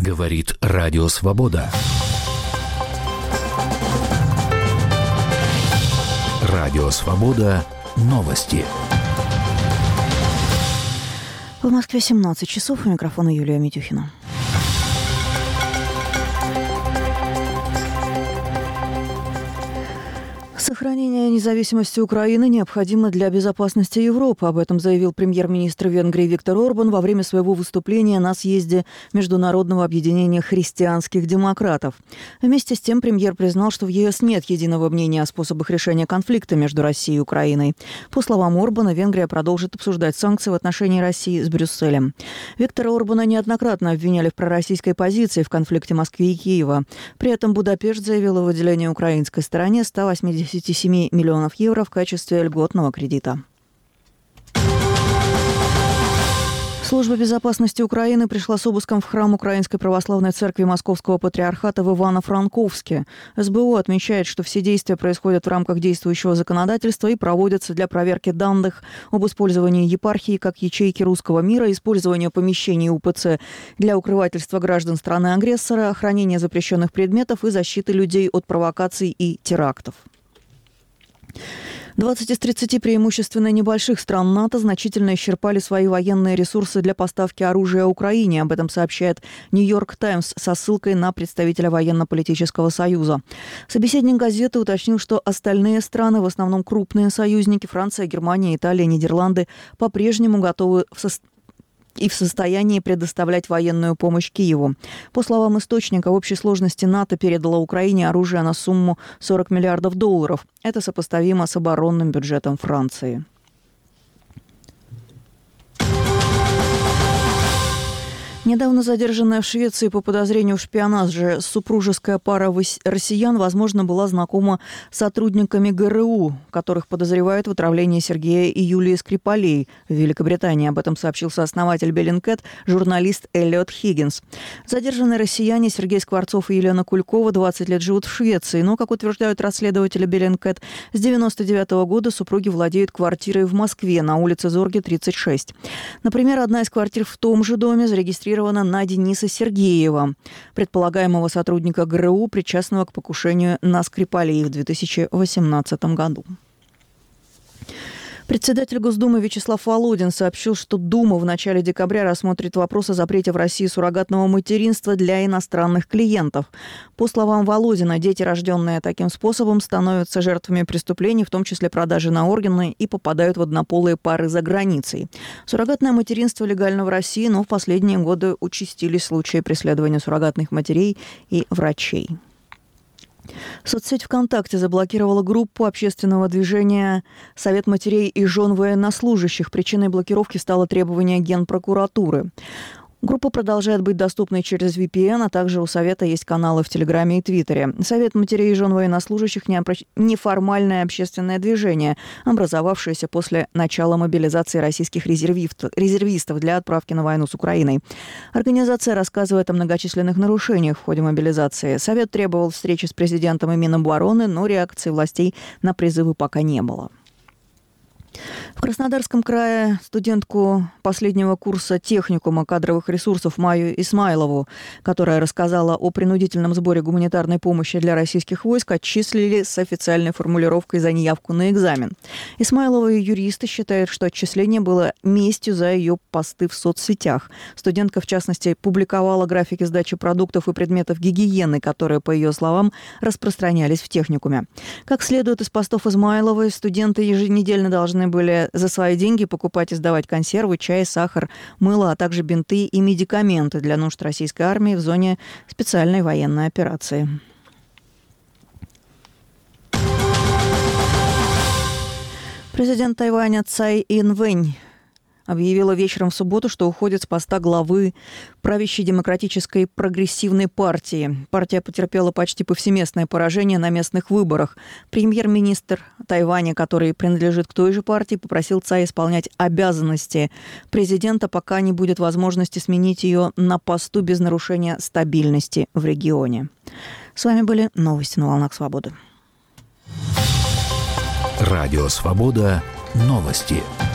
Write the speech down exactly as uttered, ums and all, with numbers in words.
Говорит Радио Свобода. Радио Свобода. Новости. В Москве семнадцать часов. У микрофона Юлия Митюхина. Сохранение независимости Украины необходимо для безопасности Европы. Об этом заявил премьер-министр Венгрии Виктор Орбан во время своего выступления на съезде Международного объединения христианских демократов. Вместе с тем премьер признал, что в ЕС нет единого мнения о способах решения конфликта между Россией и Украиной. По словам Орбана, Венгрия продолжит обсуждать санкции в отношении России с Брюсселем. Виктора Орбана неоднократно обвиняли в пророссийской позиции в конфликте Москвы и Киева. При этом Будапешт заявил о выделении украинской стороне ста восьмидесяти семи миллионов евро в качестве льготного кредита. Служба безопасности Украины пришла с обыском в храм Украинской православной церкви Московского патриархата в Ивано-Франковске. СБУ отмечает, что все действия происходят в рамках действующего законодательства и проводятся для проверки данных об использовании епархии как ячейки русского мира, использовании помещений УПЦ для укрывательства граждан страны-агрессора, хранения запрещенных предметов и защиты людей от провокаций и терактов. двадцать из тридцати преимущественно небольших стран НАТО значительно исчерпали свои военные ресурсы для поставки оружия Украине. Об этом сообщает «Нью-Йорк Таймс» со ссылкой на представителя военно-политического союза. Собеседник газеты уточнил, что остальные страны, в основном крупные союзники – Франция, Германия, Италия, Нидерланды – по-прежнему готовы в состоянии и в состоянии предоставлять военную помощь Киеву. По словам источника, в общей сложности НАТО передало Украине оружие на сумму сорок миллиардов долларов. Это сопоставимо с оборонным бюджетом Франции. Недавно задержанная в Швеции по подозрению в шпионаже супружеская пара россиян, возможно, была знакома с сотрудниками ГРУ, которых подозревают в отравлении Сергея и Юлии Скрипалей в Великобритании. Об этом сообщил сооснователь Bellingcat, журналист Эллиот Хиггинс. Задержанные россияне Сергей Скворцов и Елена Кулькова двадцать лет живут в Швеции, но, как утверждают расследователи Bellingcat, с девяносто девятого года супруги владеют квартирой в Москве на улице Зорге, тридцать шесть. Например, одна из квартир в том же доме зарегистрирована на Дениса Сергеева, предполагаемого сотрудника ГРУ, причастного к покушению на Скрипалей в две тысячи восемнадцатом году. Председатель Госдумы Вячеслав Володин сообщил, что Дума в начале декабря рассмотрит вопрос о запрете в России суррогатного материнства для иностранных клиентов. По словам Володина, дети, рожденные таким способом, становятся жертвами преступлений, в том числе продажи на органы, и попадают в однополые пары за границей. Суррогатное материнство легально в России, но в последние годы участились случаи преследования суррогатных матерей и врачей. Соцсеть ВКонтакте заблокировала группу общественного движения «Совет матерей и жен военнослужащих». Причиной блокировки стало требование Генпрокуратуры. Группа продолжает быть доступной через ви пи эн, а также у Совета есть каналы в Телеграме и Твиттере. Совет матерей и жен военнослужащих – неформальное общественное движение, образовавшееся после начала мобилизации российских резервистов для отправки на войну с Украиной. Организация рассказывает о многочисленных нарушениях в ходе мобилизации. Совет требовал встречи с президентом и Минобороны, но реакции властей на призывы пока не было. В Краснодарском крае студентку последнего курса техникума кадровых ресурсов Майю Исмайлову, которая рассказала о принудительном сборе гуманитарной помощи для российских войск, отчислили с официальной формулировкой за неявку на экзамен. Исмайлова и юристы считают, что отчисление было местью за ее посты в соцсетях. Студентка, в частности, публиковала графики сдачи продуктов и предметов гигиены, которые, по ее словам, распространялись в техникуме. Как следует из постов Исмайловой, студенты еженедельно должны были за свои деньги покупать и сдавать консервы, чай, сахар, мыло, а также бинты и медикаменты для нужд российской армии в зоне специальной военной операции. Президент Тайваня Цай Ин-вэнь объявила вечером в субботу, что уходит с поста главы правящей демократической прогрессивной партии. Партия потерпела почти повсеместное поражение на местных выборах. Премьер-министр Тайваня, который принадлежит к той же партии, попросил Цай исполнять обязанности президента, пока не будет возможности сменить ее на посту без нарушения стабильности в регионе. С вами были новости на «Волнах Свободы». Радио Свобода. Новости.